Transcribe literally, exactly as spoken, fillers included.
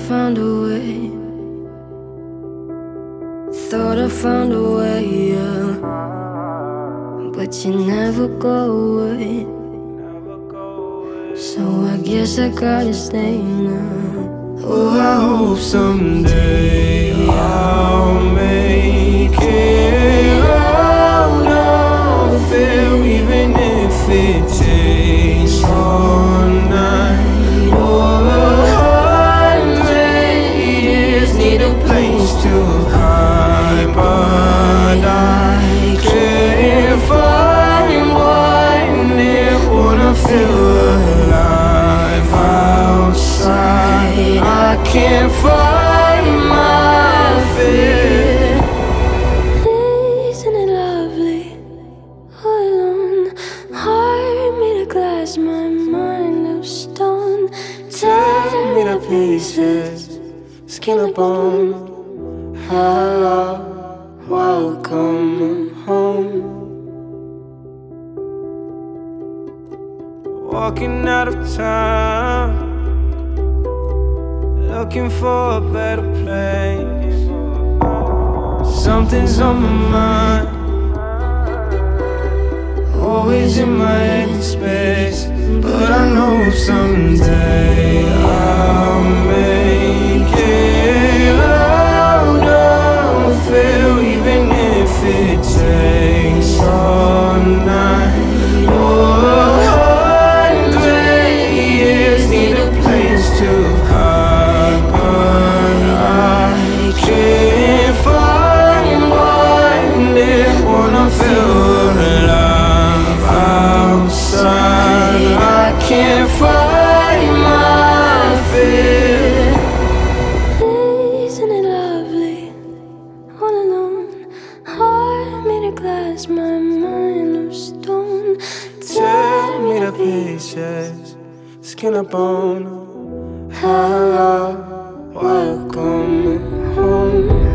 found a way. Thought I found a way, yeah. But you never go away. So I guess I gotta stay now. Oh, I hope someday I'll make it out of there, even if it takes all night or a hundred years. Need a place to hide, but I can't find one there. Wanna feel alive outside. I can't find my fear. Isn't it lovely? All alone, heart made of glass, my mind of stone. Tear me to pieces, skin and bone. Hello, welcome home. Walking out of town, looking for a better place. Something's on my mind, always in my head space. But I know someday I'll make it out of here, even if it takes all night or a hundred years. Need a place to hide, but I can't find one there. Wanna feel alive outside. I can't find my fear. Isn't it lovely? All alone, heart made of glass, my mind of stone. Tear me to pieces, skin and bone. Hello, welcome home.